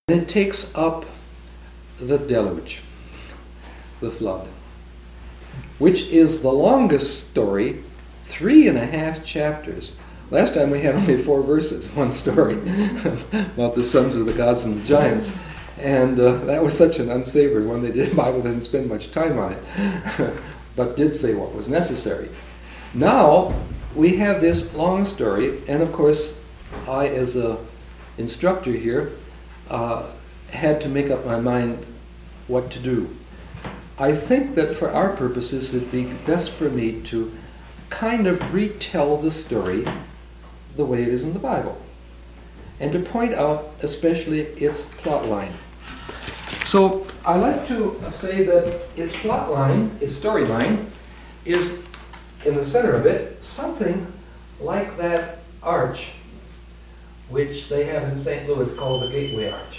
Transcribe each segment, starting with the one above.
it takes up the deluge, the flood, which is the longest story, 3.5 chapters. Last time we had only 4 verses, one story about the sons of the gods and the giants. And that was such an unsavory one. The Bible doesn't spend much time on it, but did say what was necessary. Now, we have this long story, and of course, I, as an instructor here, had to make up my mind what to do. I think that for our purposes, it'd be best for me to kind of retell the story the way it is in the Bible, and to point out especially its plot line. So I like to say that its plot line, its storyline, is in the center of it something like that arch which they have in St. Louis called the Gateway Arch.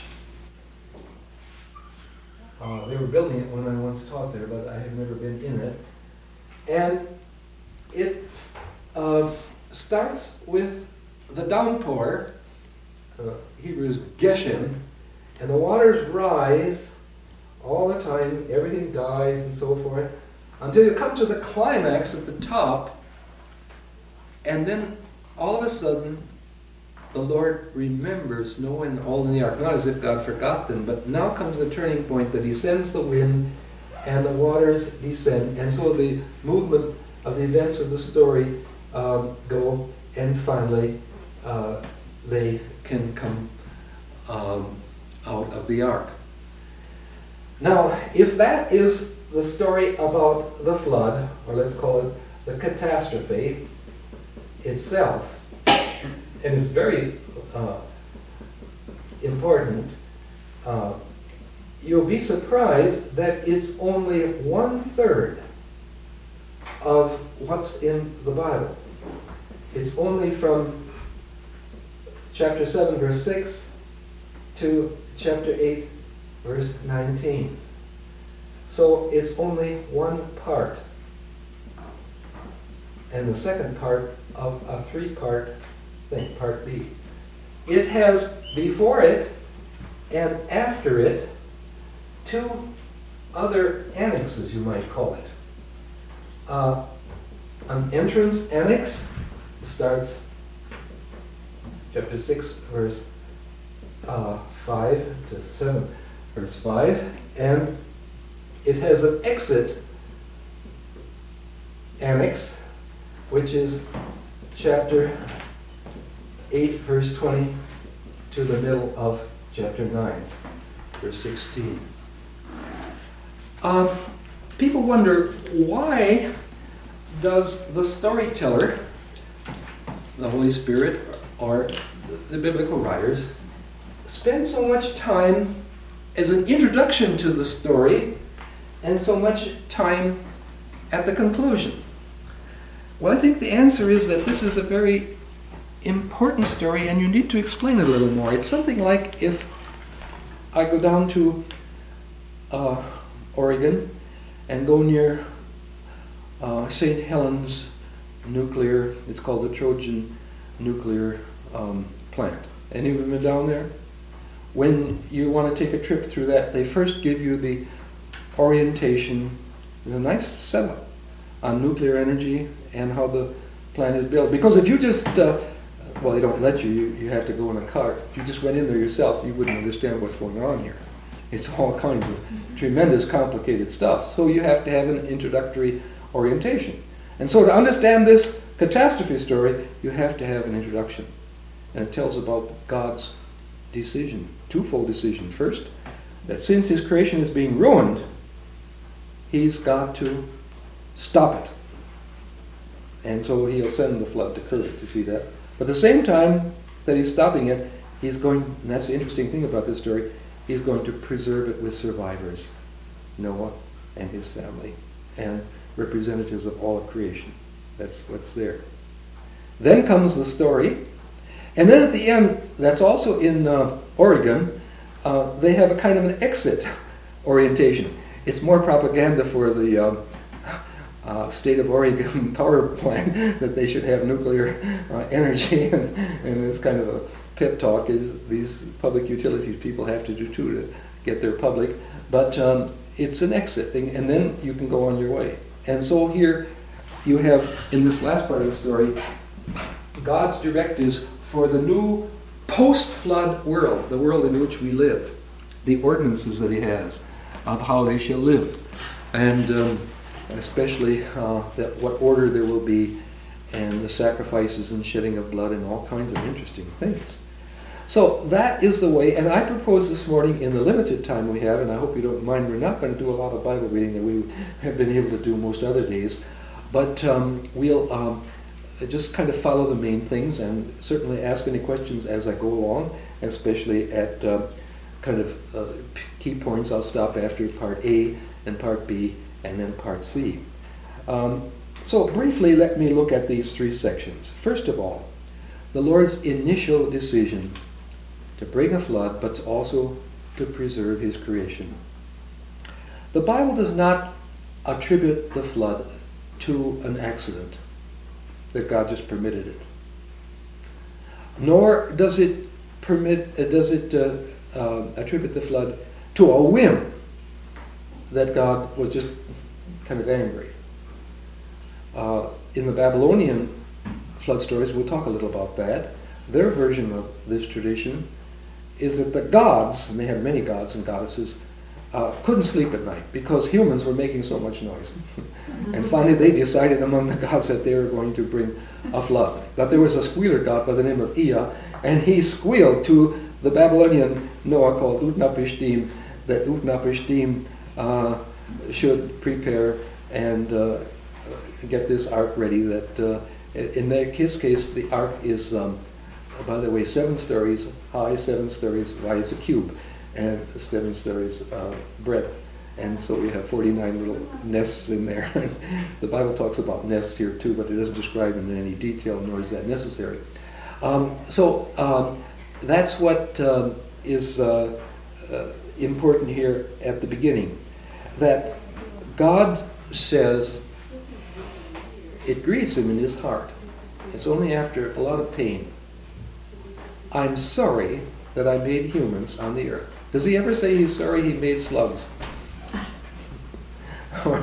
They were building it when I once taught there, but I have never been in it. And it starts with the downpour, Hebrew is Geshem, and the waters rise all the time, everything dies and so forth, until you come to the climax at the top, and then all of a sudden the Lord remembers Noah and all in the ark. Not as if God forgot them, but now comes the turning point that he sends the wind and the waters descend. And so the movement of the events of the story go, and finally they can come out of the ark. Now, if that is the story about the flood, or let's call it the catastrophe itself, and it's very important, you'll be surprised that it's only 1/3 of what's in the Bible. It's only from chapter 7, verse 6 to chapter 8, verse 19. So it's only one part, and the second part of a 3-part thing, part B. It has before it and after it 2 other annexes, you might call it. An entrance annex starts chapter 6, verse 5 to 7, verse 5, and it has an exit annex, which is chapter 8, verse 20 to the middle of chapter 9, verse 16. People wonder, why does the storyteller, the Holy Spirit, or the biblical writers, spend so much time as an introduction to the story and so much time at the conclusion? Well, I think the answer is that this is a very important story, and you need to explain it a little more. It's something like if I go down to Oregon and go near St. Helens nuclear, it's called the Trojan nuclear plant. Any of them been down there? When you want to take a trip through that, they first give you the orientation. There's a nice setup on nuclear energy and how the plant is built. Because if you just, well, they don't let you, you have to go in a car. If you just went in there yourself, you wouldn't understand what's going on here. It's all kinds of tremendous complicated stuff. So you have to have an introductory orientation. And so to understand this catastrophe story, you have to have an introduction. And it tells about God's decision, twofold decision. First, that since his creation is being ruined, he's got to stop it. And so he'll send the flood to curb it, you see that? But at the same time that he's stopping it, he's going, and that's the interesting thing about this story, he's going to preserve it with survivors, Noah and his family, and representatives of all of creation. That's what's there. Then comes the story, and then at the end, that's also in Oregon, they have a kind of an exit orientation. It's more propaganda for the state of Oregon power plant that they should have nuclear energy, and it's kind of pep talk is these public utilities people have to do too to get their public, but it's an exit thing, and then you can go on your way. And so here you have, in this last part of the story, God's directives for the new post-flood world, the world in which we live, the ordinances that he has of how they shall live, and especially that what order there will be, and the sacrifices and shedding of blood and all kinds of interesting things. So that is the way, and I propose this morning in the limited time we have, and I hope you don't mind, we're not going to do a lot of Bible reading that we have been able to do most other days, but we'll just kind of follow the main things and certainly ask any questions as I go along, especially at kind of key points. I'll stop after part A and part B and then part C. So briefly, let me look at these three sections. First of all, the Lord's initial decision to bring a flood, but also to preserve his creation. The Bible does not attribute the flood to an accident, that God just permitted it. Nor does it attribute the flood to a whim, that God was just kind of angry. In the Babylonian flood stories, we'll talk a little about that. Their version of this tradition is that the gods, and they had many gods and goddesses, couldn't sleep at night because humans were making so much noise. And finally they decided among the gods that they were going to bring a flood. But there was a squealer god by the name of Ea, and he squealed to the Babylonian Noah called Utnapishtim that Utnapishtim should prepare and get this ark ready. That in his case, the ark is, by the way, 7 stories high, 7 stories wide. It's a cube, and 7 stories breadth. And so we have 49 little nests in there. The Bible talks about nests here too, but it doesn't describe them in any detail, nor is that necessary. So that's what is important here at the beginning. That God says it grieves him in his heart. It's only after a lot of pain. I'm sorry that I made humans on the earth. Does he ever say he's sorry he made slugs? or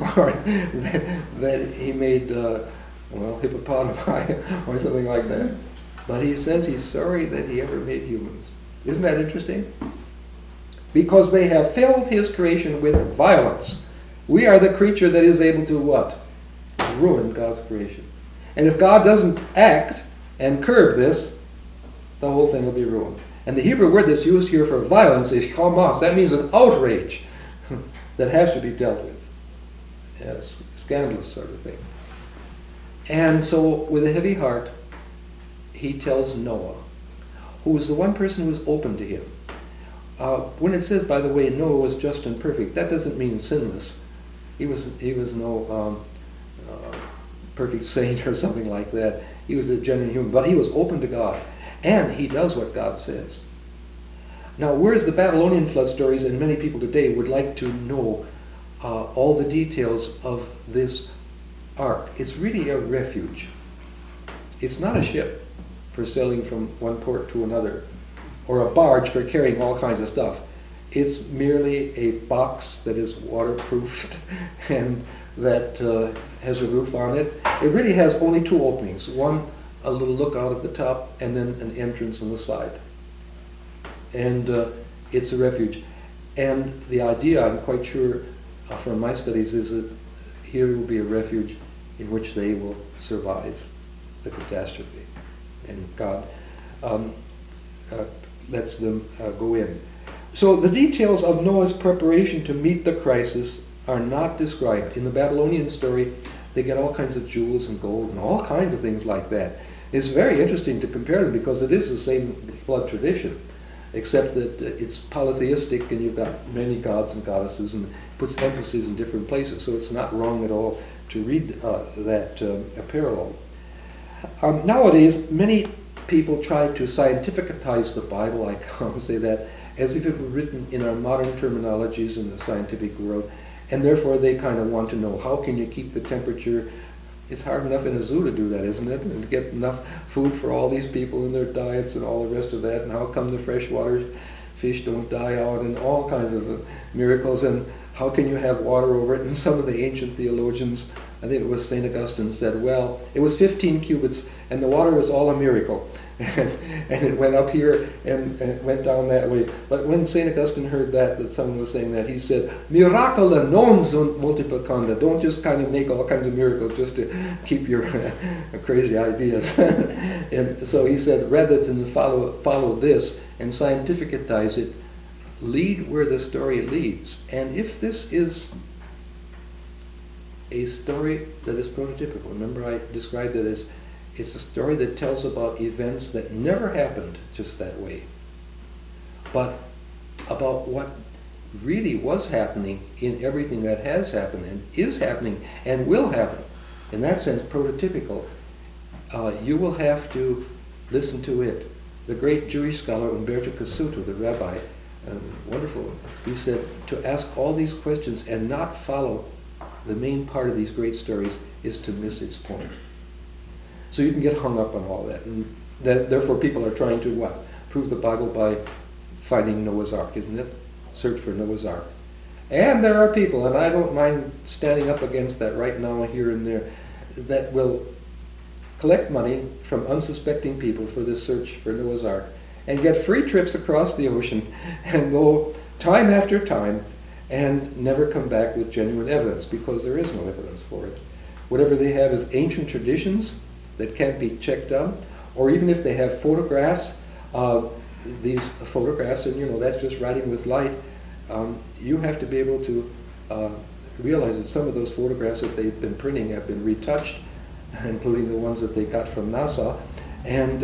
that he made, hippopotami or something like that. But he says he's sorry that he ever made humans. Isn't that interesting? Because they have filled his creation with violence. We are the creature that is able to what? Ruin God's creation. And if God doesn't act and curb this, the whole thing will be ruined. And the Hebrew word that's used here for violence is chamas. That means an outrage that has to be dealt with. Yes, scandalous sort of thing. And so, with a heavy heart, he tells Noah, who was the one person who was open to him. When it says, by the way, Noah was just and perfect, that doesn't mean sinless. He was no perfect saint or something like that. He was a genuine human, but he was open to God, and he does what God says. Now, whereas the Babylonian flood stories and many people today would like to know all the details of this ark, it's really a refuge. It's not a ship for sailing from one port to another, or a barge for carrying all kinds of stuff. It's merely a box that is waterproofed and that has a roof on it. It really has only 2 openings. One, a little look out at the top, and then an entrance on the side. And it's a refuge. And the idea, I'm quite sure from my studies, is that here will be a refuge in which they will survive the catastrophe. And God lets them go in. So the details of Noah's preparation to meet the crisis are not described. In the Babylonian story, they get all kinds of jewels and gold and all kinds of things like that. It's very interesting to compare them because it is the same flood tradition, except that it's polytheistic and you've got many gods and goddesses and puts emphasis in different places. So it's not wrong at all to read that parallel. Nowadays, many people try to scientificatize the Bible, I can't say that, as if it were written in our modern terminologies in the scientific world, and therefore they kind of want to know how can you keep the temperature It's hard enough in a zoo to do that, isn't it? And to get enough food for all these people in their diets and all the rest of that. And how come the freshwater fish don't die out, and all kinds of miracles. And how can you have water over it? And some of the ancient theologians, I think it was St. Augustine, said, well, it was 15 cubits and the water was all a miracle. And it went up here and it went down that way. But when St. Augustine heard that someone was saying that, he said, miracula non sunt multiplicanda. Don't just kind of make all kinds of miracles just to keep your crazy ideas. And so he said, rather than follow this and scientificitize it, lead where the story leads. And if this is a story that is prototypical, remember I described it as it's a story that tells about events that never happened just that way, but about what really was happening in everything that has happened and is happening and will happen. In that sense, prototypical. You will have to listen to it. The great Jewish scholar Umberto Cassuto, the rabbi, wonderful, he said to ask all these questions and not follow the main part of these great stories is to miss its point. So you can get hung up on all that. And therefore people are trying to what? Prove the Bible by finding Noah's Ark, isn't it? Search for Noah's Ark. And there are people, and I don't mind standing up against that right now, here and there, that will collect money from unsuspecting people for this search for Noah's Ark and get free trips across the ocean and go time after time and never come back with genuine evidence, because there is no evidence for it. Whatever they have is ancient traditions that can't be checked out, or even if they have photographs, these photographs, and that's just writing with light, you have to be able to realize that some of those photographs that they've been printing have been retouched, including the ones that they got from NASA, and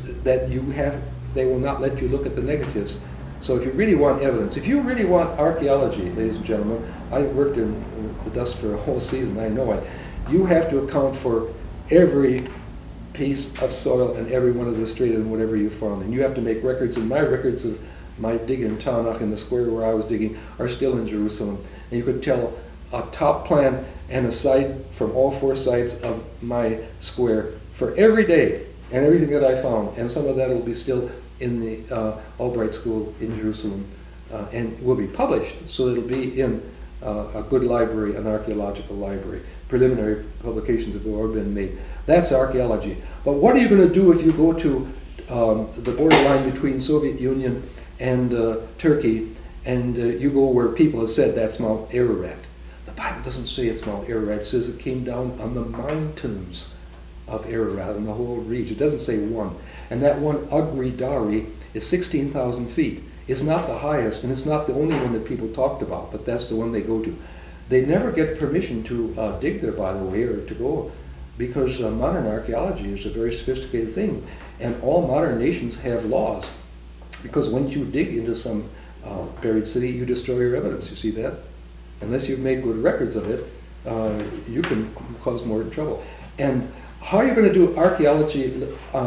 that they will not let you look at the negatives. So if you really want evidence, if you really want archaeology, ladies and gentlemen, I worked in the dust for a whole season, I know it, you have to account for every piece of soil and every one of the strata and whatever you found. And you have to make records, and my records of my dig in Taunach in the square where I was digging are still in Jerusalem. And you could tell a top plan and a site from all four sides of my square for every day and everything that I found. And some of that will be still in the Albright School in Jerusalem and will be published, so it'll be in a good library, an archaeological library. Preliminary publications have already been made. That's archaeology. But what are you going to do if you go to the borderline between Soviet Union and Turkey, and you go where people have said that's Mount Ararat? The Bible doesn't say it's Mount Ararat. It says it came down on the mountains of Ararat, in the whole region. It doesn't say one. And that one, Agri Dari, is 16,000 feet. It's not the highest, and it's not the only one that people talked about, but that's the one they go to. They never get permission to dig there, by the way, or to go, because modern archaeology is a very sophisticated thing, and all modern nations have laws, because once you dig into some buried city, you destroy your evidence. You see that? Unless you've made good records of it, you can cause more trouble. And how are you going to do archaeology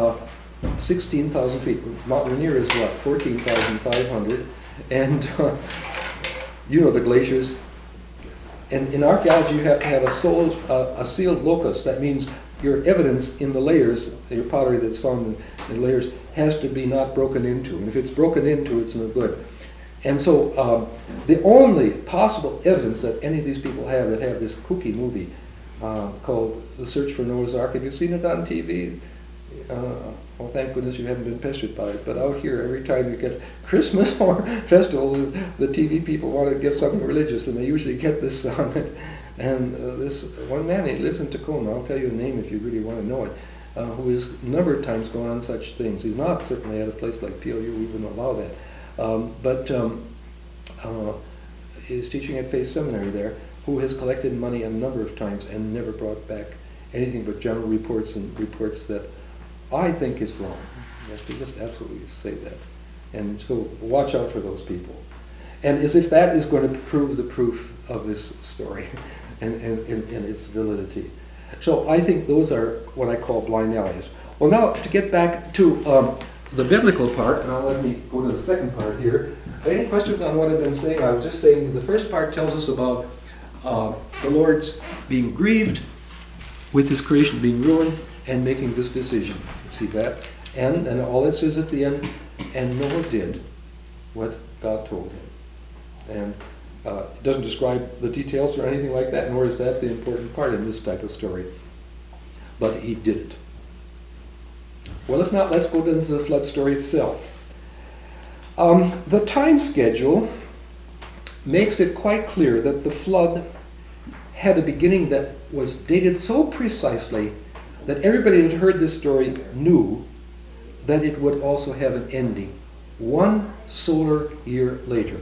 16,000 feet? Mount Rainier is what, 14,500, and the glaciers. And in archaeology, you have to have a sealed locus. That means your evidence in the layers, your pottery that's found in layers, has to be not broken into. And if it's broken into, it's no good. And so the only possible evidence that any of these people have that have this kooky movie called The Search for Noah's Ark, have you seen it on TV? Well, thank goodness you haven't been pestered by it. But out here, every time you get Christmas or festival, the TV people want to give something religious, and they usually get this on it. And this one man, he lives in Tacoma, I'll tell you a name if you really want to know it, who has a number of times gone on such things. He's not certainly at a place like PLU, we wouldn't allow that. But he's teaching at Faith Seminary there, who has collected money a number of times and never brought back anything but general reports, and reports that I think is wrong. Yes, we just absolutely say that. And so watch out for those people. And as if that is going to prove the proof of this story and its validity. So I think those are what I call blind alleys. Well, now to get back to the biblical part, now let me go to the second part here. Any questions on what I've been saying? I was just saying the first part tells us about the Lord's being grieved with his creation being ruined and making this decision. See that? And all it says at the end, and Noah did what God told him. And it doesn't describe the details or anything like that, nor is that the important part in this type of story. But he did it. Well, if not, let's go into the flood story itself. The time schedule makes it quite clear that the flood had a beginning that was dated so precisely that everybody that heard this story knew that it would also have an ending 1 solar year later.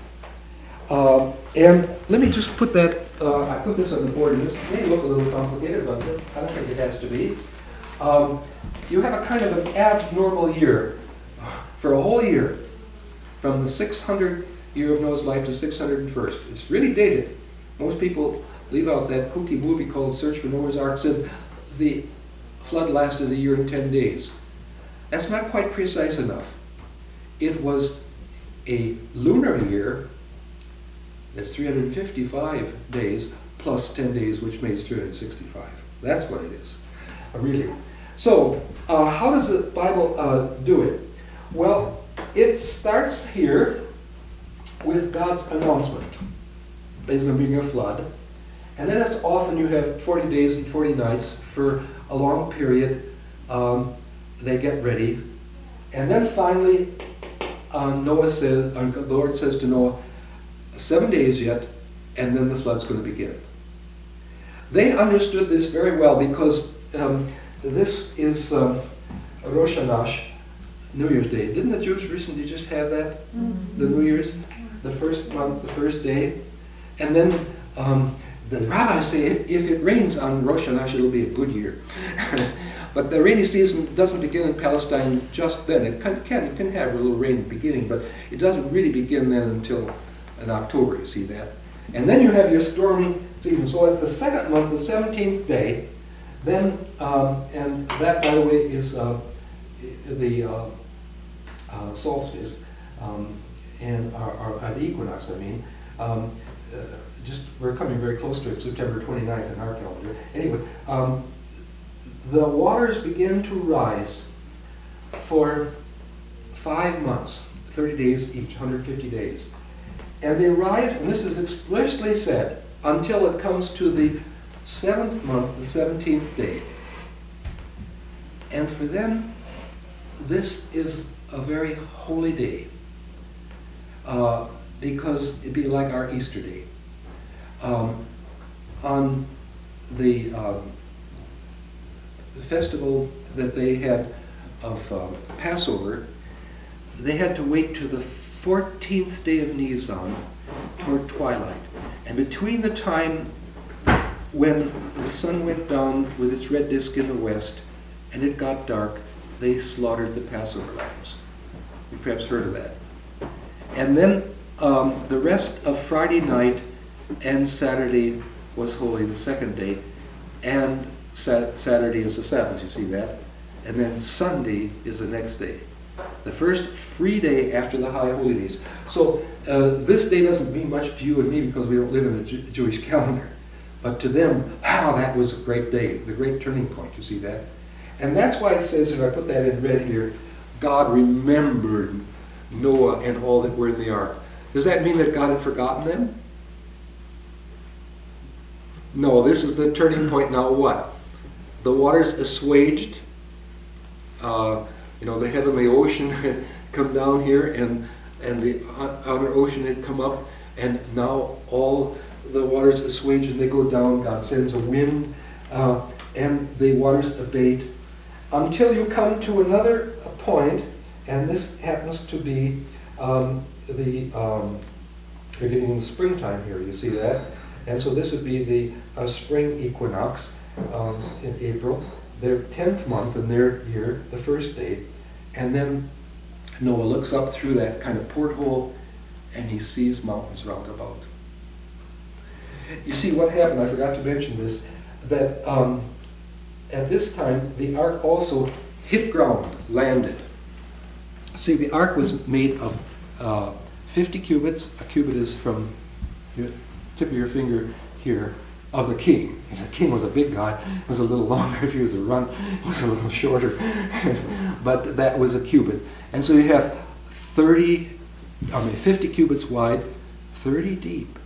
And let me just put that, I put this on the board, and this may look a little complicated, but I don't think it has to be. You have a kind of an abnormal year for a whole year, from the 600th year of Noah's life to 601st. It's really dated. Most people leave out that kooky movie called Search for Noah's Ark, said the flood lasted a year and 10 days. That's not quite precise enough. It was a lunar year, that's 355 days, plus 10 days, which makes 365. That's what it is, really. So, how does the Bible do it? Well, it starts here with God's announcement. There's going to be a flood. And then it's often you have 40 days and 40 nights for a long period. They get ready. And then finally, the Lord says to Noah, 7 days yet, and then the flood's going to begin. They understood this very well because this is Rosh Hashanah, New Year's Day. Didn't the Jews recently just have that? Mm-hmm. The New Year's, the first month, the first day. And then the rabbis say if it rains on Rosh Hashanah, it'll be a good year. But the rainy season doesn't begin in Palestine just then. It can have a little rain beginning, but it doesn't really begin then until in October, you see that. And then you have your stormy season. So at the second month, the 17th day, then, and that, by the way, is the solstice, and the equinox, I mean. We're coming very close to it, September 29th in our calendar. Anyway, the waters begin to rise for 5 months, 30 days each, 150 days. And they rise, and this is explicitly said, until it comes to the 7th month, the 17th day. And for them, this is a very holy day, because it'd be like our Easter day. On the festival that they had of Passover, they had to wait to the 14th day of Nisan toward twilight. And between the time when the sun went down with its red disk in the west and it got dark, they slaughtered the Passover lambs. You perhaps heard of that. And then the rest of Friday night and Saturday was holy, the second day, and Saturday is the Sabbath, you see that? And then Sunday is the next day. The first free day after the high holy days. So this day doesn't mean much to you and me because we don't live in a Jewish calendar. But to them, that was a great day, the great turning point, you see that? And that's why it says, if I put that in red here, God remembered Noah and all that were in the ark. Does that mean that God had forgotten them? No, this is the turning point. Now what? The waters assuaged. The heavenly ocean had come down here, and the outer ocean had come up, and now all the waters assuage and they go down. God sends a wind, and the waters abate until you come to another point, and this happens to be the beginning of the springtime here. You see that? And so this would be the spring equinox in April, their 10th month in their year, the first day. And then Noah looks up through that kind of porthole and he sees mountains round about. You see what happened, I forgot to mention this, that at this time the ark also hit ground, landed. See, the ark was made of 50 cubits. A cubit is from your tip of your finger here of the king. If the king was a big guy, it was a little longer. If he was a runt, it was a little shorter. But that was a cubit. And so you have 50 cubits wide, 30 deep,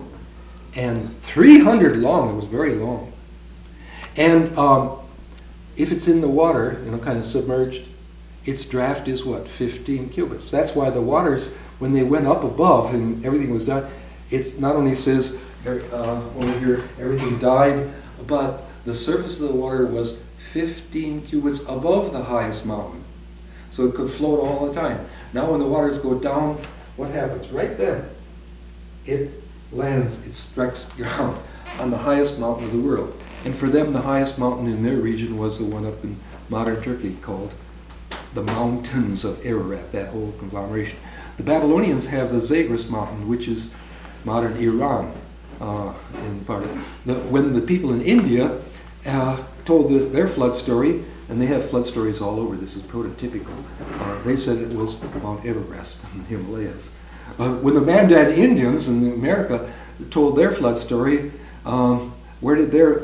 and 300 long. It was very long. And if it's in the water, kind of submerged, its draft is what? 15 cubits. That's why the waters, when they went up above and everything was done, it not only says over here everything died, but the surface of the water was 15 cubits above the highest mountain. So it could float all the time. Now when the waters go down, what happens? Right then, it lands, it strikes ground on the highest mountain of the world. And for them, the highest mountain in their region was the one up in modern Turkey called the Mountains of Ararat, that whole conglomeration. The Babylonians have the Zagros Mountain, which is modern Iran. In part of when the people in India told their flood story, and they have flood stories all over, this is prototypical, they said it was Mount Everest in the Himalayas. When the Mandan Indians in America told their flood story, where did their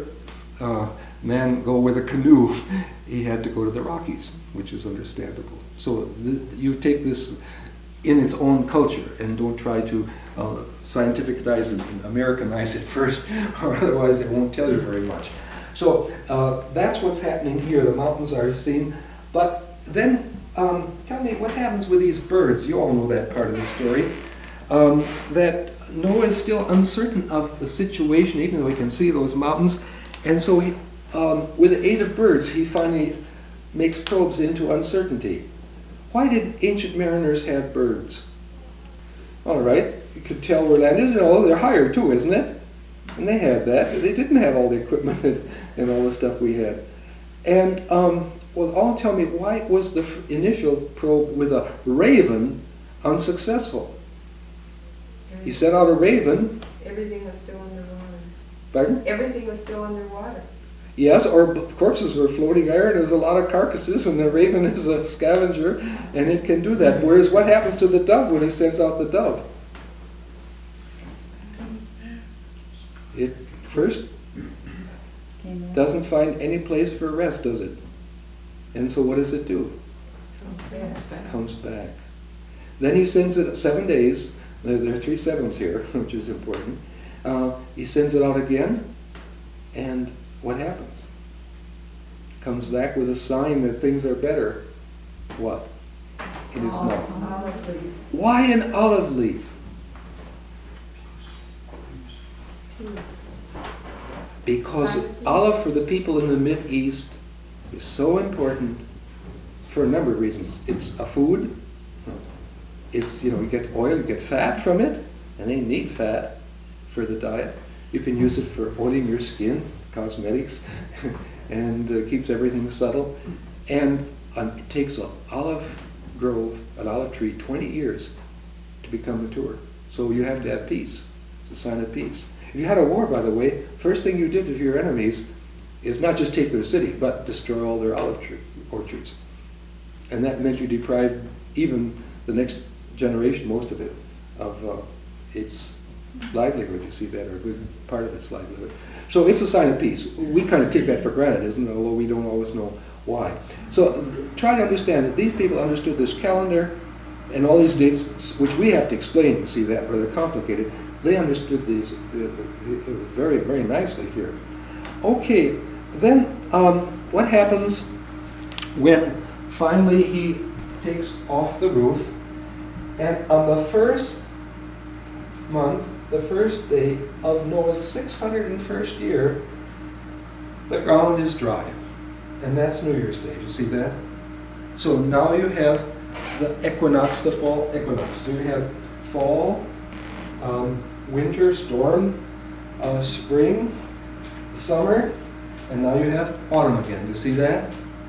man go with a canoe? He had to go to the Rockies, which is understandable. So you take this in its own culture and don't try to scientificize it and Americanize it first, or otherwise it won't tell you very much. So that's what's happening here. The mountains are seen. But then tell me what happens with these birds. You all know that part of the story. That Noah is still uncertain of the situation, even though he can see those mountains. And so he, with the aid of birds, he finally makes probes into uncertainty. Why did ancient mariners have birds? All right, you could tell where land is. They're hired too, isn't it? And they had that. They didn't have all the equipment and all the stuff we had. And, all tell me, why was the initial probe with a raven unsuccessful? He sent out a raven. Everything was still underwater. Pardon? Everything was still underwater. Yes, or corpses were floating there, and there was a lot of carcasses, and the raven is a scavenger, and it can do that. Whereas what happens to the dove when he sends out the dove? It first doesn't find any place for rest, does it? And so what does it do? Comes back. Then he sends it 7 days. There are 3 sevens here, which is important. He sends it out again, and what happens? Comes back with a sign that things are better. What? In his mouth. Why an olive leaf? Because olive for the people in the Mideast is so important for a number of reasons. It's a food. It's, you get oil, you get fat from it, and they need fat for the diet. You can use it for oiling your skin, cosmetics, and keeps everything subtle. And it takes an olive grove, an olive tree, 20 years to become mature. So you have to have peace. It's a sign of peace. If you had a war, by the way, first thing you did with your enemies is not just take their city, but destroy all their olive orchards. And that meant you deprived even the next generation, most of it, of its livelihood, you see that, or a good part of its livelihood. So it's a sign of peace. We kind of take that for granted, isn't it? Although we don't always know why. So try to understand that these people understood this calendar and all these dates, which we have to explain, you see that, rather complicated. They understood these very, very nicely here. Okay, then what happens when finally he takes off the roof, and on the first month, the first day of Noah's 601st year, the ground is dry. And that's New Year's Day. You see that? So now you have the equinox, the fall equinox. So you have fall, winter, storm, spring, summer, and now you have autumn again. You see that?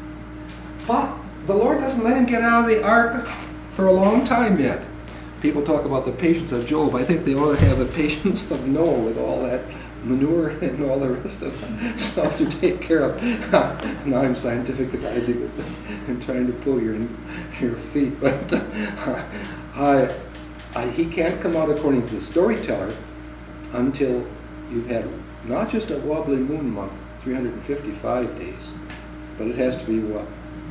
But the Lord doesn't let him get out of the ark for a long time yet. People talk about the patience of Job. I think they ought to have the patience of Noah with all that manure and all the rest of the stuff to take care of. Now I'm scientificizing it and trying to pull your feet. But he can't come out according to the storyteller until you've had not just a wobbly moon month, 355 days, but it has to be what?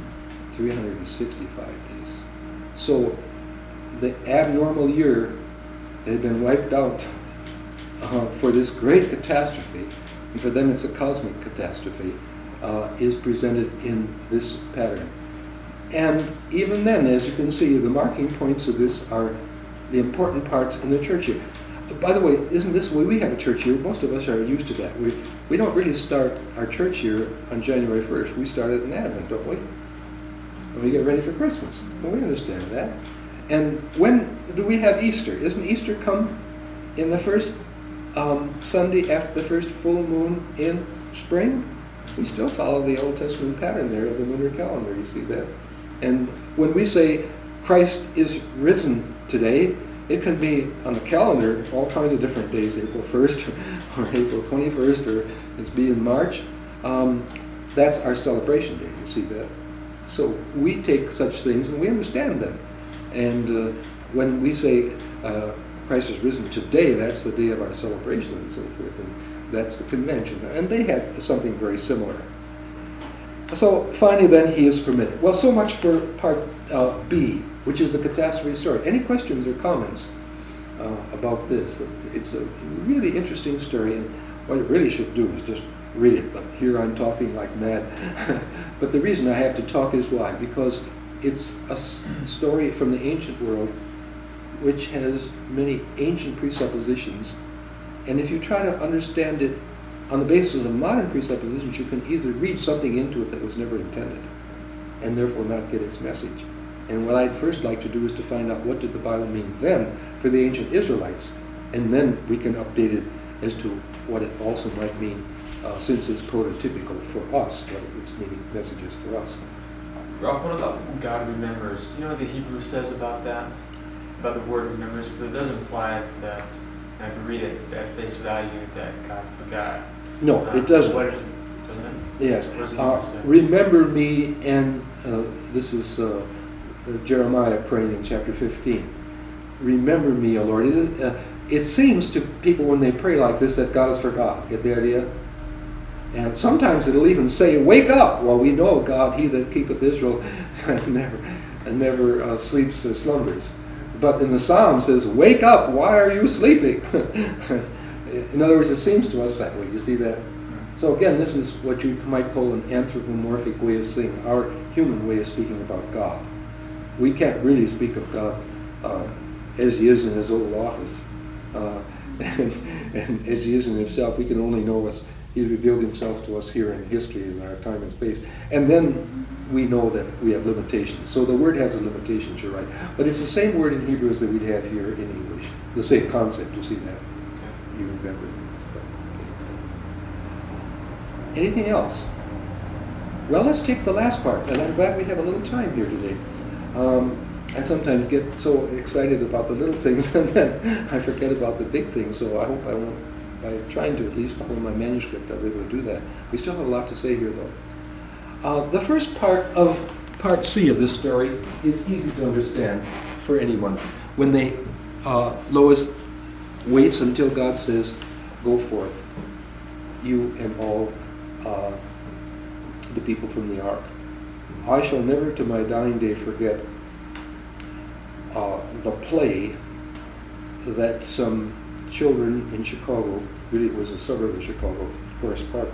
365 days. So the abnormal year had been wiped out for this great catastrophe, and for them it's a cosmic catastrophe, is presented in this pattern. And even then, as you can see, the marking points of this are the important parts in the church year. By the way, isn't this the way we have a church year? Most of us are used to that. We don't really start our church year on January 1st. We start it in Advent, don't we? When we get ready for Christmas. Well, we understand that. And when do we have Easter? Isn't Easter come in the first Sunday after the first full moon in spring? We still follow the Old Testament pattern there of the lunar calendar, you see that? And when we say Christ is risen today, it can be on the calendar all kinds of different days, April 1st or April 21st, or it's be in March. That's our celebration day, you see that? So we take such things and we understand them. And when we say Christ is risen today, that's the day of our celebration and so forth, and that's the convention. And they had something very similar. So finally then he is permitted. Well, so much for part B, which is the catastrophe story. Any questions or comments about this? It's a really interesting story, and what you really should do is just read it, but here I'm talking like mad. But the reason I have to talk is why? Because it's a story from the ancient world which has many ancient presuppositions, and if you try to understand it on the basis of modern presuppositions, you can either read something into it that was never intended, and therefore not get its message. And what I'd first like to do is to find out what did the Bible mean then for the ancient Israelites, and then we can update it as to what it also might mean since it's prototypical for us, what its meaning messages for us. Rob, what about God remembers? Do you know what the Hebrew says about that? About the word remembers? Because it does imply that, and if you read it at face value, that God forgot. No, it doesn't. What is it? Doesn't it? Yes. What does the Hebrew say? Remember me, and this is Jeremiah praying in chapter 15. Remember me, O Lord. It seems to people when they pray like this that God has forgotten. Get the idea? And sometimes it'll even say, wake up! Well, we know God, he that keepeth Israel, never sleeps or slumbers. But in the Psalm it says, wake up, why are you sleeping? In other words, it seems to us that way. You see that? So again, this is what you might call an anthropomorphic way of saying, our human way of speaking about God. We can't really speak of God as he is in his old office. And as he is in himself, we can only know as he's revealed himself to us here in history, in our time and space. And then we know that we have limitations. So the word has a limitation, you're right. But it's the same word in Hebrew as that we'd have here in English. The same concept, you see that? You remember. Anything else? Well, let's take the last part, and I'm glad we have a little time here today. I sometimes get so excited about the little things and then I forget about the big things, so I hope I won't, by trying to at least follow my manuscript, I'll be able to do that. We still have a lot to say here, though. The first part of part C of this story is easy to understand for anyone. When Lois waits until God says, go forth, you and all the people from the ark. I shall never to my dying day forget the play that some children in Chicago, really it was a suburb of Chicago, Forest Park,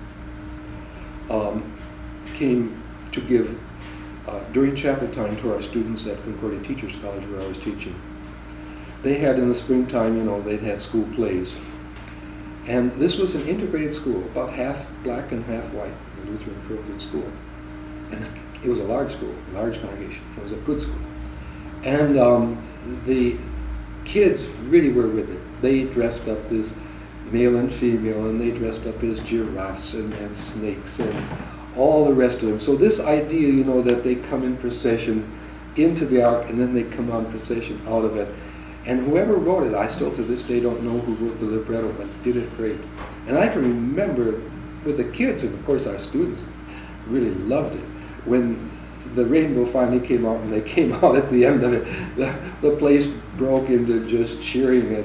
came to give during chapel time to our students at Concordia Teachers College where I was teaching. They had in the springtime, they'd had school plays. And this was an integrated school, about half black and half white, the Lutheran Parochial School. And it was a large school, a large congregation. It was a good school. And the kids really were with it. They dressed up as male and female, and they dressed up as giraffes and snakes and all the rest of them. So this idea, that they come in procession into the ark and then they come on procession out of it. And whoever wrote it, I still to this day don't know who wrote the libretto, but did it great. And I can remember with the kids, and of course our students really loved it, when the rainbow finally came out and they came out at the end of it, the place broke into just cheering and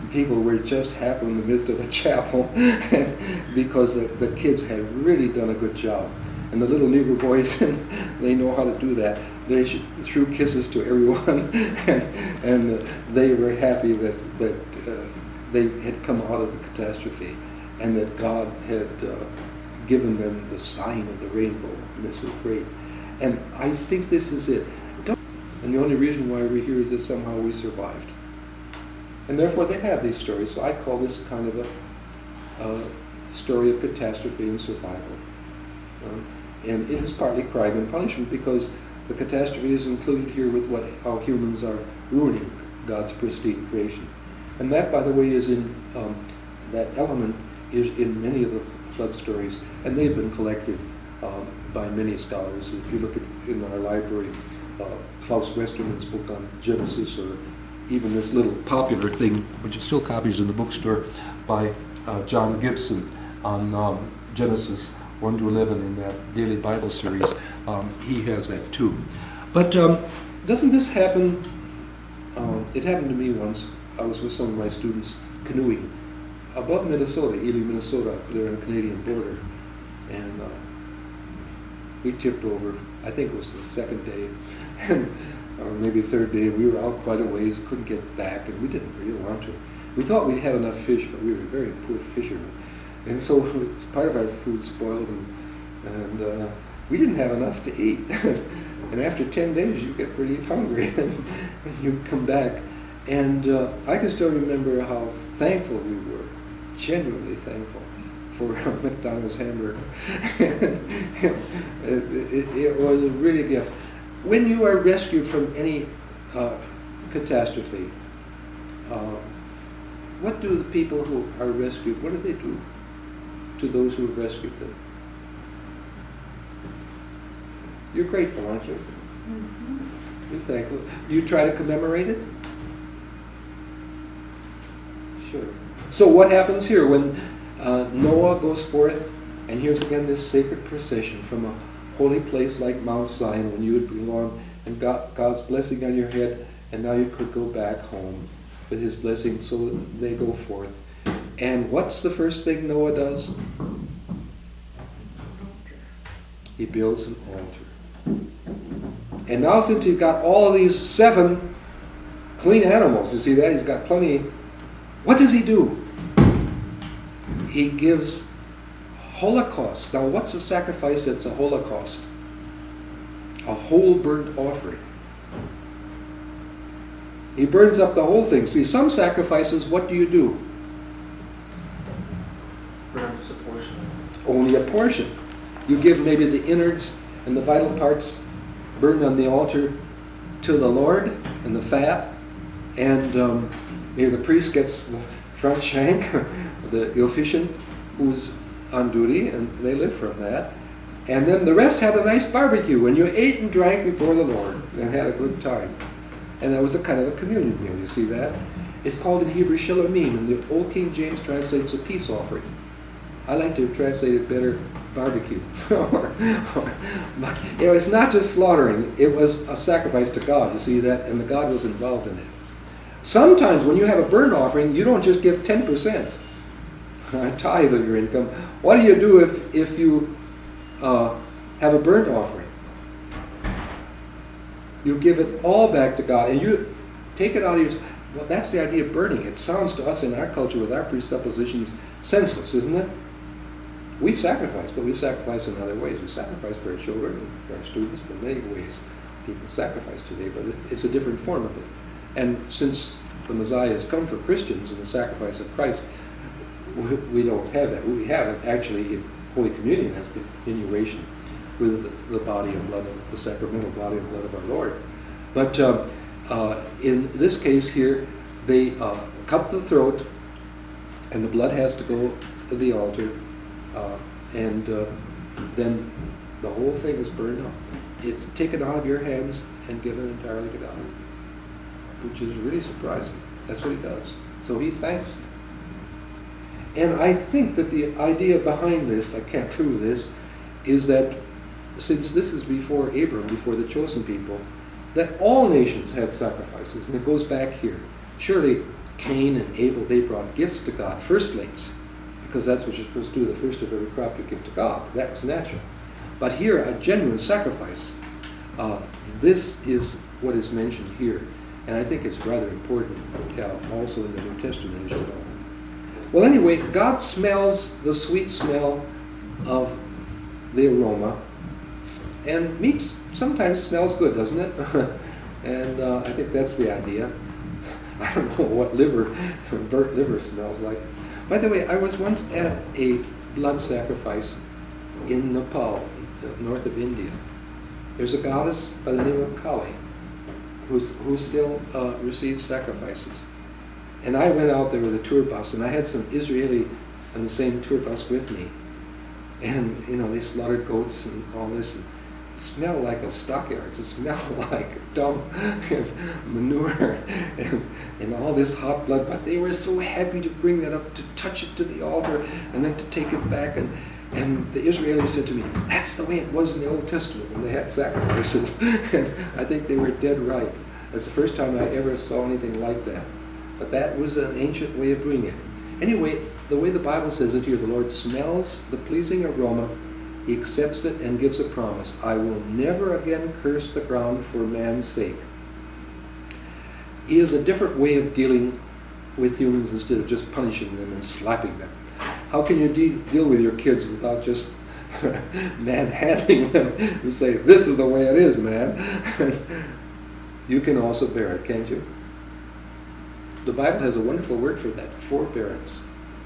people were just happy in the midst of a chapel because the kids had really done a good job. And the little Negro boys, they know how to do that. They threw kisses to everyone, and they were happy that they had come out of the catastrophe, and that God had given them the sign of the rainbow. And this was great. And I think this is it. And the only reason why we're here is that somehow we survived. And therefore they have these stories. So I call this kind of a story of catastrophe and survival. And it is partly crime and punishment because the catastrophe is included here with how humans are ruining God's pristine creation. And that, by the way, is in, that element is in many of the flood stories, and they've been collected by many scholars. If you look in our library, Klaus Westermann's book on Genesis, or even this little popular thing, which is still copies in the bookstore, by John Gibson on Genesis 1 to 11 in that daily Bible series, he has that too. But doesn't this happen? It happened to me once. I was with some of my students canoeing above Minnesota, Ely, Minnesota, there on the Canadian border, and we tipped over. I think it was the second day, or maybe the third day. We were out quite a ways, couldn't get back, and we didn't really want to. We thought we'd had enough fish, but we were very poor fishermen. And so part of our food spoiled, and we didn't have enough to eat. And after 10 days, you get pretty hungry, and you come back. And I can still remember how thankful we were, genuinely thankful, for McDonald's hamburger. It was really a gift. When you are rescued from any catastrophe, what do the people who are rescued, what do they do to those who have rescued them? You're grateful, aren't you? Mm-hmm. You're thankful. You try to commemorate it? Sure. So what happens here when Noah goes forth, and here's again this sacred procession from a holy place like Mount Zion when you would belong, and God's blessing on your head, and now you could go back home with his blessing, so they go forth. And what's the first thing Noah does? He builds an altar. And now since he's got all of these 7 clean animals, you see that? He's got plenty. What does he do? He gives holocaust. Now what's a sacrifice that's a holocaust? A whole burnt offering. He burns up the whole thing. See, some sacrifices, what do you do? Burn just a portion. Only a portion. You give maybe the innards and the vital parts burned on the altar to the Lord, and the fat, and maybe the priest gets the front shank, the officiant who's on duty, and they live from that. And then the rest had a nice barbecue, and you ate and drank before the Lord and had a good time. And that was a kind of a communion meal, you see that? It's called in Hebrew shalomim, and the Old King James translates a peace offering. I like to have translated better barbecue. It was not just slaughtering, it was a sacrifice to God, you see that? And the God was involved in it. Sometimes when you have a burnt offering, you don't just give 10%, a tithe of your income. What do you do if you have a burnt offering? You give it all back to God, and you take it out of your... Well, that's the idea of burning. It sounds to us in our culture with our presuppositions senseless, isn't it? We sacrifice, but we sacrifice in other ways. We sacrifice for our children and for our students, but in many ways people sacrifice today, but it's a different form of it. And since the Messiah has come for Christians in the sacrifice of Christ, we don't have that. We have it actually in Holy Communion as continuation with the body and blood of the sacramental body and blood of our Lord. But in this case here, they cut the throat, and the blood has to go to the altar, and then the whole thing is burned up. It's taken out of your hands and given entirely to God, which is really surprising. That's what he does. So he thanks them. And I think that the idea behind this, I can't prove this, is that since this is before Abram, before the chosen people, that all nations had sacrifices, and it goes back here. Surely Cain and Abel, they brought gifts to God, firstlings, because that's what you're supposed to do, the first of every crop you give to God. That was natural. But here, a genuine sacrifice. This is what is mentioned here. And I think it's rather important also in the New Testament, as you know. Well, anyway, God smells the sweet smell of the aroma. And meat sometimes smells good, doesn't it? And I think that's the idea. I don't know what burnt liver smells like. By the way, I was once at a blood sacrifice in Nepal, north of India. There's a goddess by the name of Kali who still receives sacrifices. And I went out there with a tour bus, and I had some Israeli on the same tour bus with me. And, they slaughtered goats and all this. It smelled like a stockyards. It smelled like dump and manure and all this hot blood. But they were so happy to bring that up, to touch it to the altar, and then to take it back. And the Israelis said to me, that's the way it was in the Old Testament when they had sacrifices. And I think they were dead right. That's the first time I ever saw anything like that. But that was an ancient way of doing it. Anyway, the way the Bible says it here, the Lord smells the pleasing aroma, He accepts it and gives a promise. I will never again curse the ground for man's sake. He has a different way of dealing with humans instead of just punishing them and slapping them. How can you deal with your kids without just manhandling them and say, this is the way it is, man? You can also bear it, can't you? The Bible has a wonderful word for that, forbearance.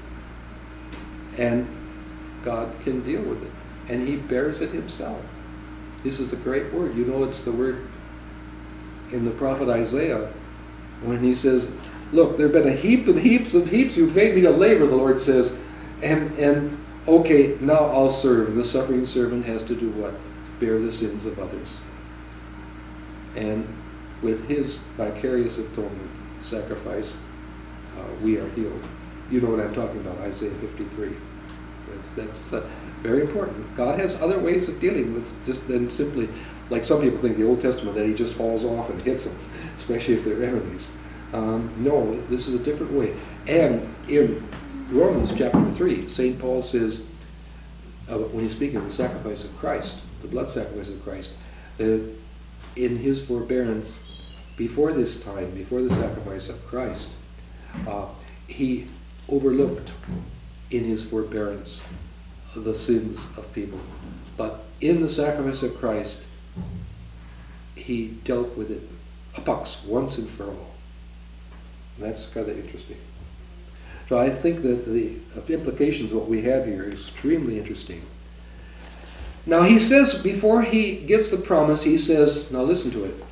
And God can deal with it. And He bears it Himself. This is a great word. It's the word in the prophet Isaiah when he says, look, there have been a heap and heaps of heaps. You've made me to labor, the Lord says. And okay, now I'll serve. And the suffering servant has to do what? Bear the sins of others. And with His vicarious atonement, sacrifice, we are healed. You know what I'm talking about, Isaiah 53. That's very important. God has other ways of dealing with just than simply, like some people think the Old Testament, that He just falls off and hits them, especially if they're enemies. No, this is a different way. And in Romans chapter 3, St. Paul says, when he's speaking of the sacrifice of Christ, the blood sacrifice of Christ, that in His forbearance, before this time, before the sacrifice of Christ, He overlooked in His forbearance the sins of people. But in the sacrifice of Christ, He dealt with it hapax, once and for all. And that's kind of interesting. So I think that the implications of what we have here are extremely interesting. Now He says, before He gives the promise, He says, now listen to it.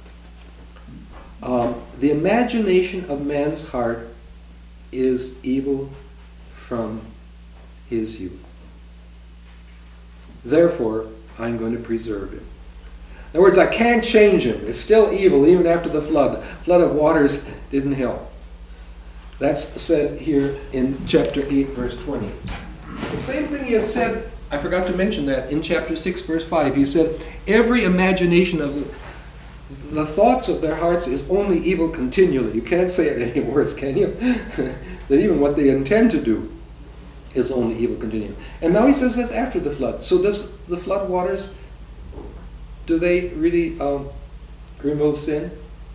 The imagination of man's heart is evil from his youth. Therefore, I'm going to preserve him. In other words, I can't change him. It's still evil even after the flood. Flood of waters didn't help. That's said here in chapter 8, verse 20. The same thing He had said, I forgot to mention that, in chapter 6, verse 5. He said, every imagination of the thoughts of their hearts is only evil continually. You can't say it any worse, can you? That even what they intend to do is only evil continually. And now He says that's after the flood. So does the flood waters, do they really remove sin?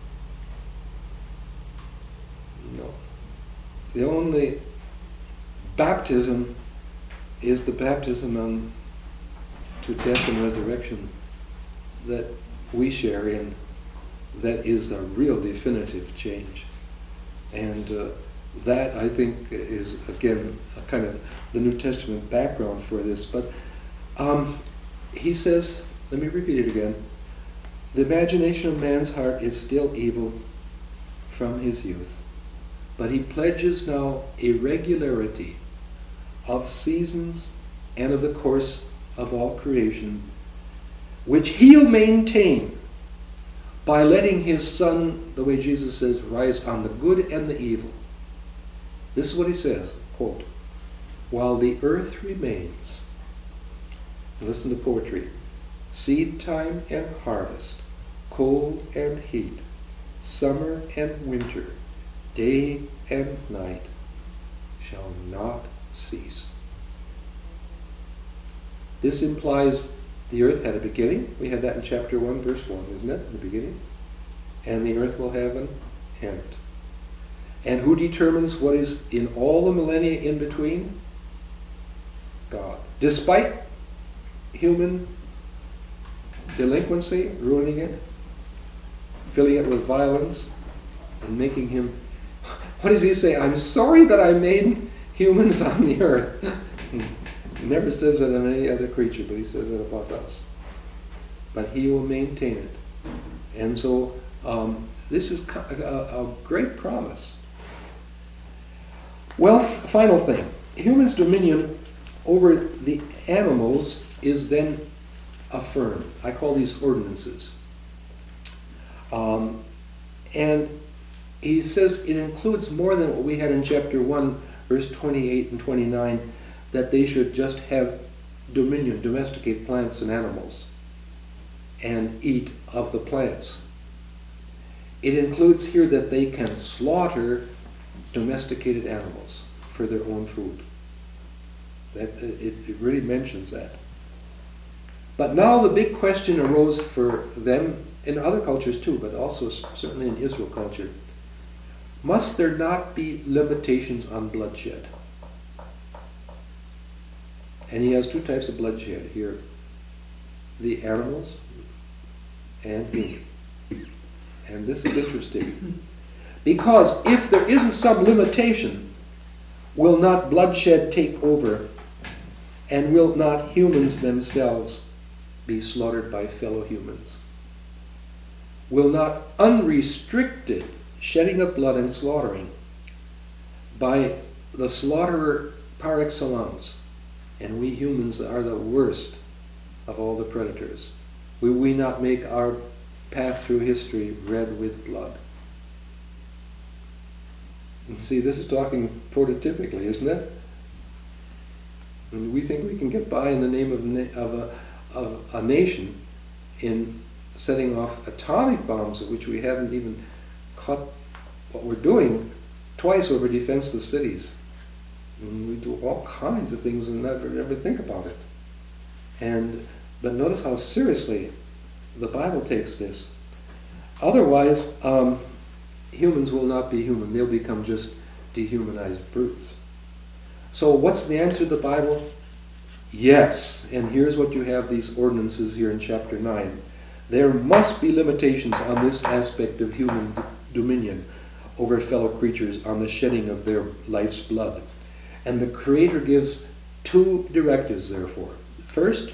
No. The only baptism is the baptism to death and resurrection that we share in. That is a real definitive change. And that, I think, is, again, a kind of the New Testament background for this. But He says, let me repeat it again, the imagination of man's heart is still evil from his youth. But He pledges now a regularity of seasons and of the course of all creation, which He'll maintain by letting His Son, the way Jesus says, rise on the good and the evil. This is what He says, quote, while the earth remains, listen to poetry, seed time and harvest, cold and heat, summer and winter, day and night shall not cease. This implies the earth had a beginning. We had that in chapter 1, verse 1, isn't it? The beginning. And the earth will have an end. And who determines what is in all the millennia in between? God. Despite human delinquency, ruining it, filling it with violence, and making him... What does he say? I'm sorry that I made humans on the earth. He never says it on any other creature, but he says it about us. But he will maintain it. And so this is a great promise. Well, final thing. Humans' dominion over the animals is then affirmed. I call these ordinances. And he says it includes more than what we had in chapter 1, verse 28 and 29, that they should just have dominion, domesticate plants and animals, and eat of the plants. It includes here that they can slaughter domesticated animals for their own food. That it really mentions that. But now the big question arose for them in other cultures too, but also certainly in Israel culture. Must there not be limitations on bloodshed? And he has two types of bloodshed here. The animals and human. And this is interesting. Because if there isn't some limitation, will not bloodshed take over, and will not humans themselves be slaughtered by fellow humans? Will not unrestricted shedding of blood and slaughtering by the slaughterer par excellence, and we humans are the worst of all the predators, will we not make our path through history red with blood? You see, this is talking prototypically, isn't it? And we think we can get by in the name of a nation in setting off atomic bombs, at which we haven't even caught what we're doing twice over defenseless cities. And we do all kinds of things and never think about it. But notice how seriously the Bible takes this. Otherwise, humans will not be human. They'll become just dehumanized brutes. So what's the answer to the Bible? Yes. And here's what you have, these ordinances here in chapter 9. There must be limitations on this aspect of human dominion over fellow creatures, on the shedding of their life's blood. And the Creator gives two directives, therefore. First,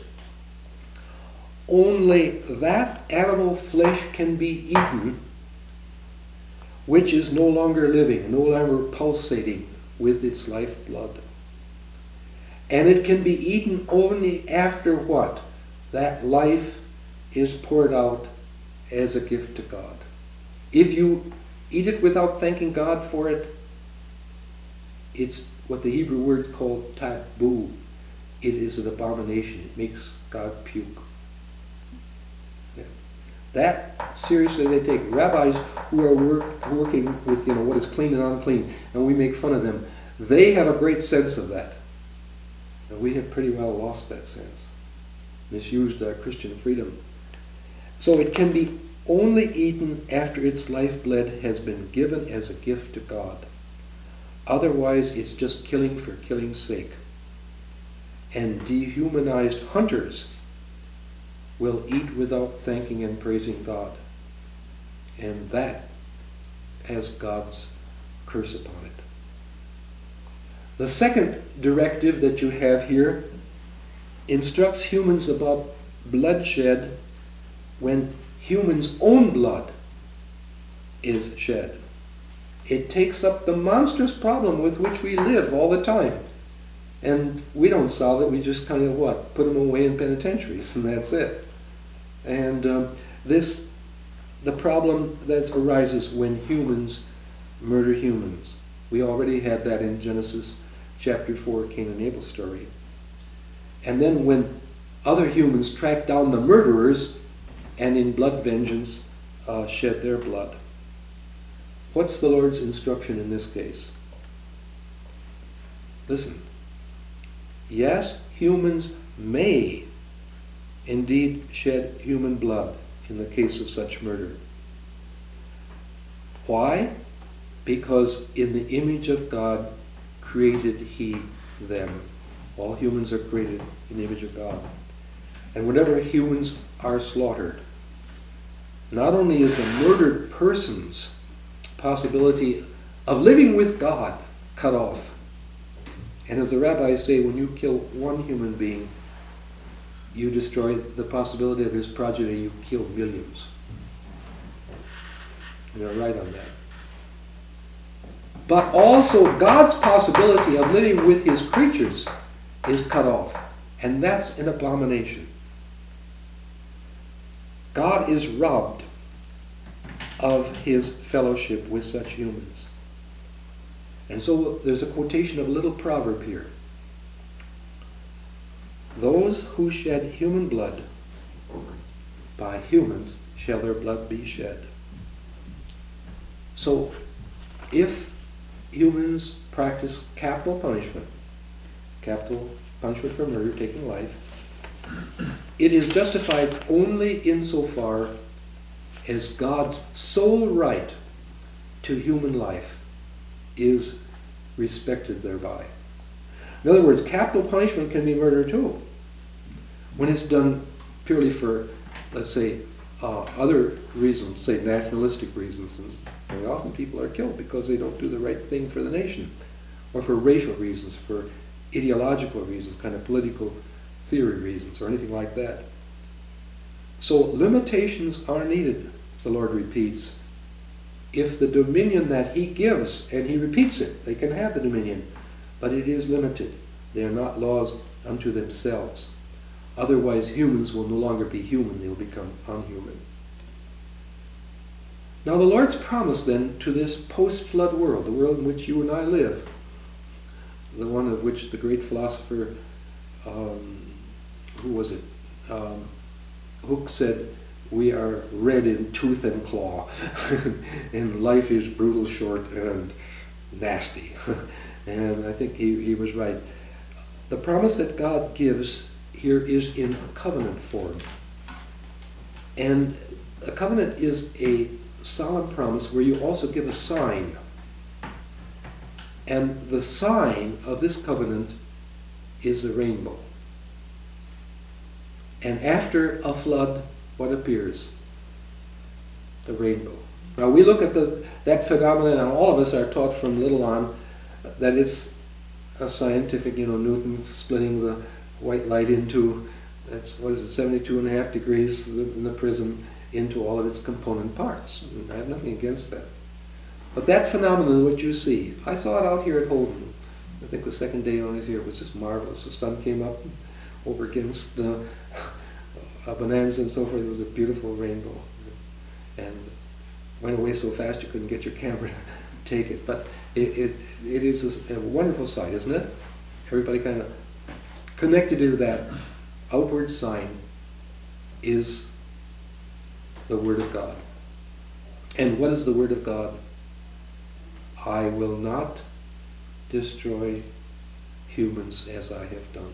only that animal flesh can be eaten which is no longer living, no longer pulsating with its life blood. And it can be eaten only after what? That life is poured out as a gift to God. If you eat it without thanking God for it, it's what the Hebrew word called taboo. It is an abomination. It makes God puke. Yeah. That seriously they take. Rabbis who are working with what is clean and unclean, and we make fun of them, they have a great sense of that. And we have pretty well lost that sense. Misused our Christian freedom. So it can be only eaten after its lifeblood has been given as a gift to God. Otherwise, it's just killing for killing's sake. And dehumanized hunters will eat without thanking and praising God. And that has God's curse upon it. The second directive that you have here instructs humans about bloodshed when humans' own blood is shed. It takes up the monstrous problem with which we live all the time. And we don't solve it, we just kind of put them away in penitentiaries, and that's it. And the problem that arises when humans murder humans. We already had that in Genesis chapter 4, Cain and Abel story. And then when other humans track down the murderers and in blood vengeance shed their blood. What's the Lord's instruction in this case? Listen. Yes, humans may indeed shed human blood in the case of such murder. Why? Because in the image of God created He them. All humans are created in the image of God. And whenever humans are slaughtered, not only is the murdered person's possibility of living with God cut off, and as the rabbis say, when you kill one human being, you destroy the possibility of his progeny, you kill millions. And they're right on that. But also God's possibility of living with His creatures is cut off. And that's an abomination. God is robbed of His fellowship with such humans. And so there's a quotation of a little proverb here. Those who shed human blood, by humans shall their blood be shed. So, if humans practice capital punishment for murder, taking life, it is justified only insofar as God's sole right to human life is respected thereby. In other words, capital punishment can be murder too, when it's done purely for, let's say, other reasons, say nationalistic reasons. Very often people are killed because they don't do the right thing for the nation, or for racial reasons, for ideological reasons, kind of political theory reasons, or anything like that. So limitations are needed, the Lord repeats, if the dominion that He gives, and He repeats it, they can have the dominion, but it is limited. They are not laws unto themselves. Otherwise, humans will no longer be human, they will become unhuman. Now the Lord's promise then to this post-flood world, the world in which you and I live, the one of which the great philosopher, Hooke said, we are red in tooth and claw, and life is brutal, short, and nasty. And I think he was right. The promise that God gives here is in covenant form. And a covenant is a solemn promise where you also give a sign. And the sign of this covenant is the rainbow. And after a flood, what appears? The rainbow. Now we look at that phenomenon, and all of us are taught from little on that it's a scientific, Newton splitting the white light into, 72.5 degrees in the prism, into all of its component parts. I have nothing against that. But that phenomenon, what you see, I saw it out here at Holden. I think the second day I was here, it was just marvelous. The sun came up over against a bonanza and so forth. It was a beautiful rainbow. And went away so fast you couldn't get your camera to take it. But it is a wonderful sight, isn't it? Everybody kind of connected to that outward sign is the Word of God. And what is the Word of God? I will not destroy humans as I have done.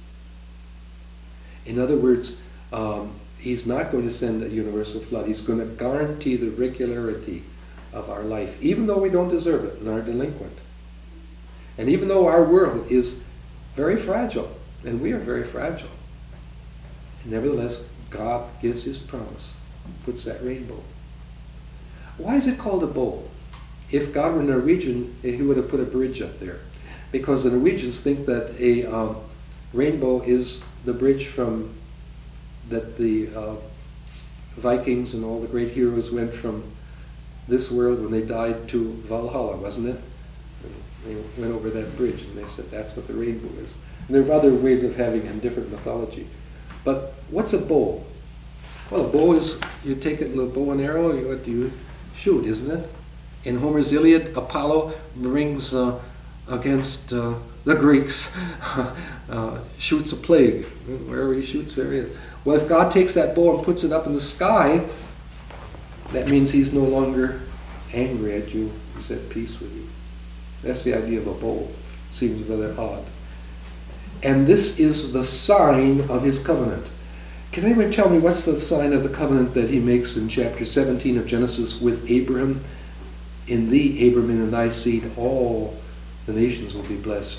In other words, He's not going to send a universal flood. He's going to guarantee the regularity of our life, even though we don't deserve it and are delinquent. And even though our world is very fragile, and we are very fragile, nevertheless, God gives His promise, puts that rainbow. Why is it called a bowl? If God were Norwegian, He would have put a bridge up there. Because the Norwegians think that a rainbow is the bridge from that the Vikings and all the great heroes went from this world when they died to Valhalla, wasn't it? They went over that bridge and they said that's what the rainbow is. And there are other ways of having in different mythology. But what's a bow? Well, a bow is, you take it, a bow and arrow, you shoot, isn't it? In Homer's Iliad, Apollo brings against the Greeks, shoots a plague. Wherever he shoots, there he is. Well, if God takes that bow and puts it up in the sky, that means He's no longer angry at you, he's at peace with you. That's the idea of a bowl. Seems rather odd. And this is the sign of his covenant. Can anyone tell me what's the sign of the covenant that he makes in chapter 17 of Genesis with Abraham? In thee, Abram, and in thy seed, all the nations will be blessed.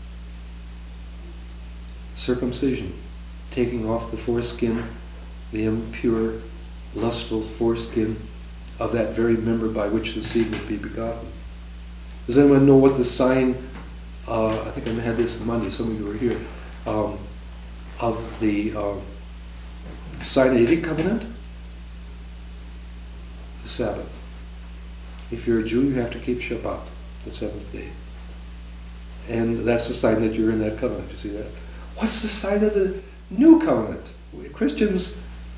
Circumcision, taking off the foreskin, the impure, lustful foreskin of that very member by which the seed would be begotten. Does anyone know what the sign, I think I had this on Monday, some of you were here, of the Sinaitic covenant? The Sabbath. If you're a Jew, you have to keep Shabbat, the seventh day. And that's the sign that you're in that covenant, you see that? What's the sign of the new covenant? Christians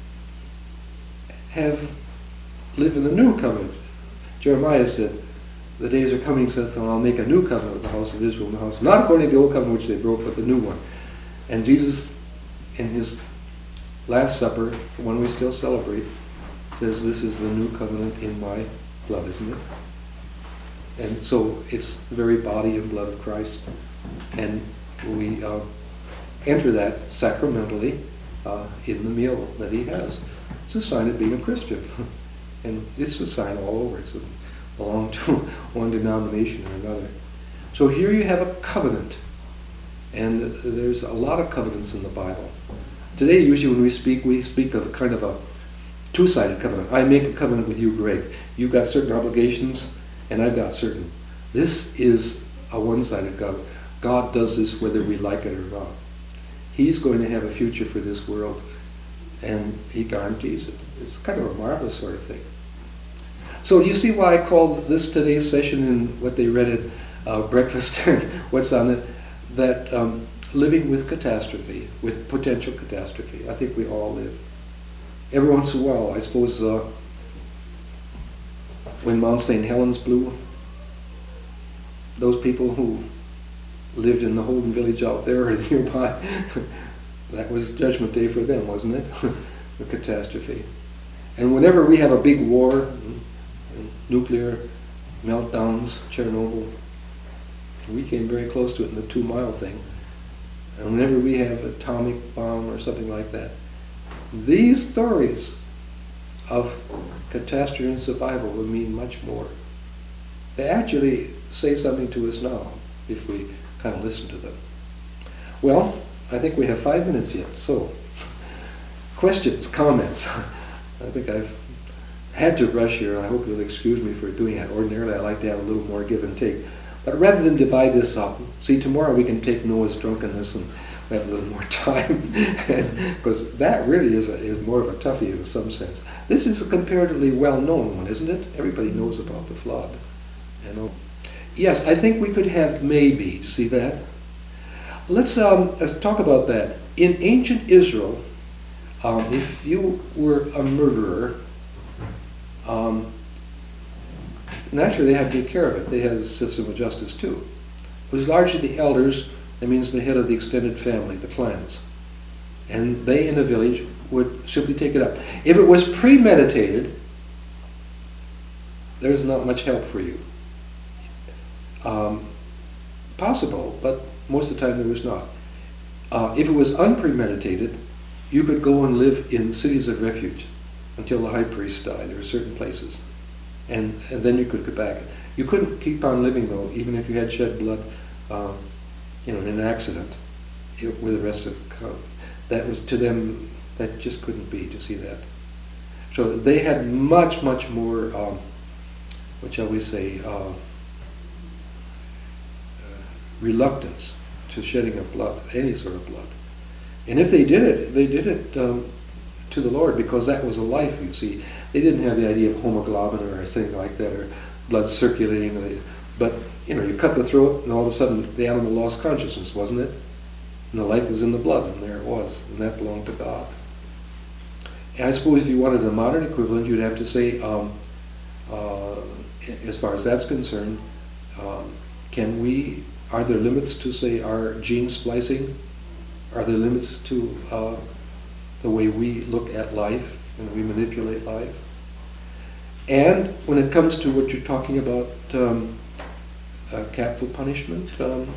live in the new covenant. Jeremiah said, the days are coming, saith, and I'll make a new covenant with the house of Israel, and the house, not according to the old covenant which they broke, but the new one. And Jesus, in his Last Supper, the one we still celebrate, says, this is the new covenant in my blood, isn't it? And so it's the very body and blood of Christ. And we enter that sacramentally in the meal that he has. It's a sign of being a Christian. And it's a sign all over. It doesn't belong to one denomination or another. So here you have a covenant. And there's a lot of covenants in the Bible. Today, usually when we speak of a kind of a two-sided covenant. I make a covenant with you, Greg. You've got certain obligations, and I've got certain. This is a one-sided covenant. God does this whether we like it or not. He's going to have a future for this world, and he guarantees it. It's kind of a marvelous sort of thing. So do you see why I called this today's session in what they read at breakfast and what's on it, that living with catastrophe, with potential catastrophe. I think we all live. Every once in a while, I suppose, when Mount St. Helens blew, those people who lived in the Holden village out there or nearby, that was Judgment Day for them, wasn't it? The catastrophe. And whenever we have a big war, nuclear meltdowns, Chernobyl, we came very close to it in the 2 Mile thing. And whenever we have an atomic bomb or something like that, these stories of catastrophe and survival will mean much more. They actually say something to us now, if we kind of listen to them. Well, I think we have 5 minutes yet, so questions, comments. I think I've had to rush here, and I hope you'll excuse me for doing that. Ordinarily, I like to have a little more give and take. But rather than divide this up, see, tomorrow we can take Noah's drunkenness and we have a little more time, because that really is more of a toughie in some sense. This is a comparatively well-known one, isn't it? Everybody knows about the flood. You know. Yes, I think we could have maybe, see that? Let's talk about that. In ancient Israel, if you were a murderer, naturally they had to take care of it. They had a system of justice too. It was largely the elders, that means the head of the extended family, the clans. And they in a village would simply take it up. If it was premeditated, there's not much help for you. Possible, but most of the time there was not. If it was unpremeditated, you could go and live in cities of refuge until the high priest died. There were certain places. And then you could go back. You couldn't keep on living, though, even if you had shed blood in an accident with the rest of that was, to them, that just couldn't be, to see that. So they had much, much more, what shall we say, reluctance to shedding of blood, any sort of blood. And if they did it to the Lord, because that was a life, you see. They didn't have the idea of hemoglobin or anything like that, or blood circulating. But, you cut the throat, and all of a sudden the animal lost consciousness, wasn't it? And the life was in the blood, and there it was, and that belonged to God. And I suppose if you wanted a modern equivalent, you'd have to say, as far as that's concerned, are there limits to, say, our gene splicing? Are there limits to the way we look at life and we manipulate life? And when it comes to what you're talking about, capital punishment,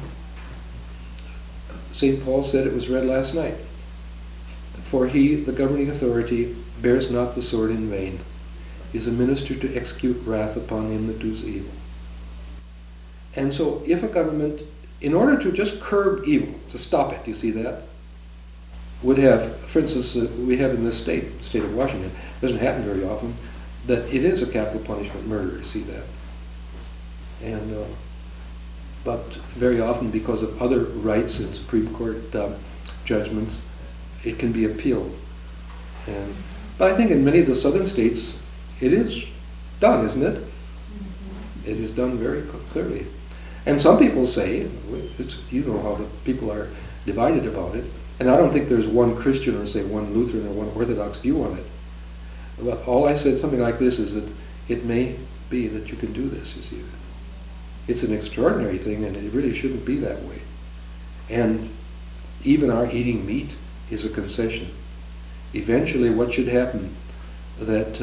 St. Paul said, it was read last night, "For he, the governing authority, bears not the sword in vain, is a minister to execute wrath upon him that does evil." And so if a government, in order to just curb evil, to stop it, you see that, would have, for instance, we have in this state of Washington, it doesn't happen very often, that it is a capital punishment murder, you see that. And but very often, because of other rights in Supreme Court judgments, it can be appealed. But I think in many of the southern states, it is done, isn't it? It is done very clearly. And some people say, you know how the people are divided about it, and I don't think there's one Christian or say one Lutheran or one Orthodox view on it. But all I said, something like this, is that it may be that you can do this, you see. It's an extraordinary thing, and it really shouldn't be that way. And even our eating meat is a concession. Eventually, what should happen, that,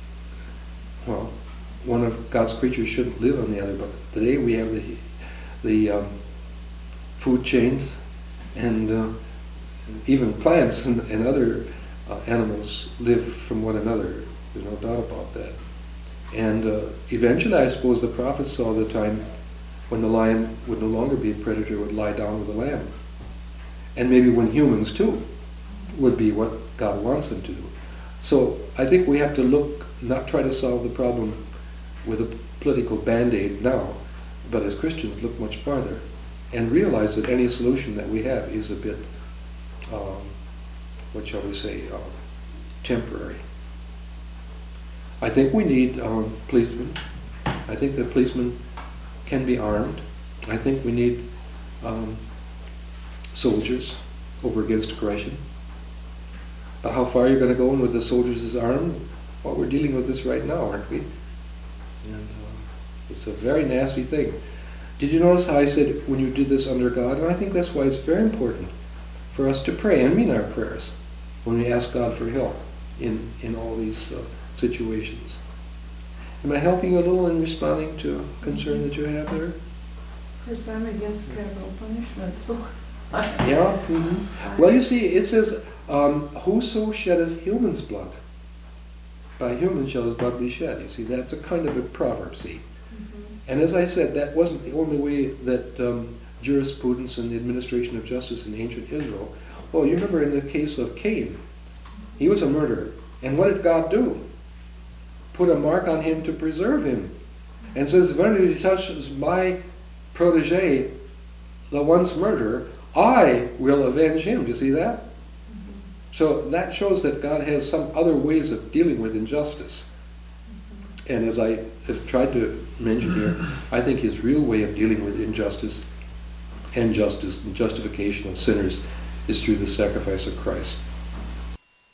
one of God's creatures shouldn't live on the other, but today we have the food chain, and even plants and other animals live from one another. There's no doubt about that. And eventually, I suppose, the prophets saw the time when the lion would no longer be a predator, would lie down with the lamb. And maybe when humans, too, would be what God wants them to do. So I think we have to look, not try to solve the problem with a political band-aid now, but as Christians look much farther and realize that any solution that we have is a bit, what shall we say, temporary. I think we need policemen. I think that policemen can be armed. I think we need soldiers over against aggression. But how far you're going to go in with the soldiers as armed? Well, we're dealing with this right now, aren't we? And it's a very nasty thing. Did you notice how I said when you did this under God? And I think that's why it's very important for us to pray and mean our prayers when we ask God for help in all these situations. Am I helping you a little in responding to a concern that you have there? Of course, I'm against capital punishment, so. Yeah? Mm-hmm. Well, you see, it says, whoso sheddeth human's blood, by human shall his blood be shed. You see, that's a kind of a proverb, see. And as I said, that wasn't the only way that jurisprudence and the administration of justice in ancient Israel. Well, you remember in the case of Cain, he was a murderer. And what did God do? Put a mark on him to preserve him. And says, if anybody touches my protege, the once murderer, I will avenge him. Do you see that? So that shows that God has some other ways of dealing with injustice. And as I have tried to mention here, I think his real way of dealing with injustice and justice and justification of sinners is through the sacrifice of Christ.